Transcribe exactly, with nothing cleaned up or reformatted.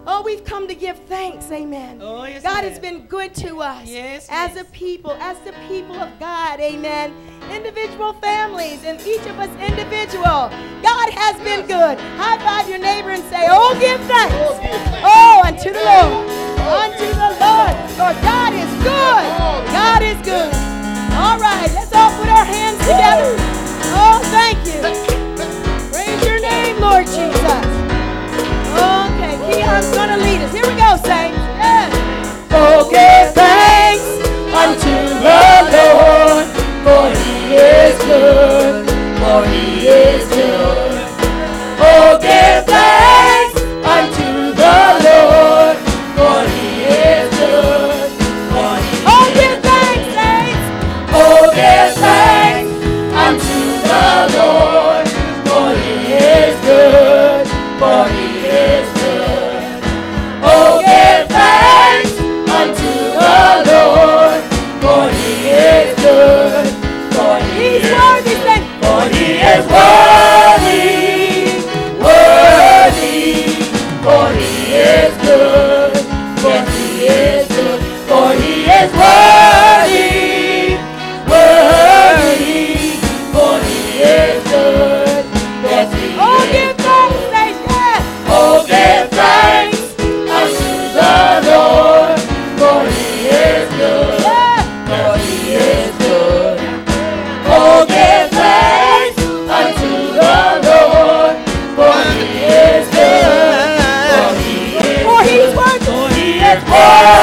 Oh, we've come to give thanks, amen. Oh, yes, God ma'am. has been good to us. Yes, as yes. a people, as the people of God, amen. Individual families and each of us individual. God has been good. High five your neighbor and say, oh, give thanks. Oh, give thanks. Oh, unto the Lord. Unto the Lord. For God is good. God is good. All right, let's all put our hands together. Oh, thank you. Praise your name, Lord Jesus. Okay, Keon's going to lead us. Here we go, saints. Yes. Oh, give thanks unto the Lord, for he is good, for he is good. Oh, give thanks unto the Lord, for he is good, for he is good. Oh, give thanks, saints. Oh, give thanks unto the Lord, for he is good, for he is good. Oh, give thanks unto the Lord, for he is good, for he He's is worthy, saints. for he is worthy, worthy, for he is good, for he is good, for he is worthy, worthy, for he is good, yes he Oh, is. give thanks, saints. Yes. Oh, give thanks unto the Lord, for he is good, Yes. for he is good. Oh, give thanks unto the Lord, for he is good, for he is For he's good, worthy. for he is worthy.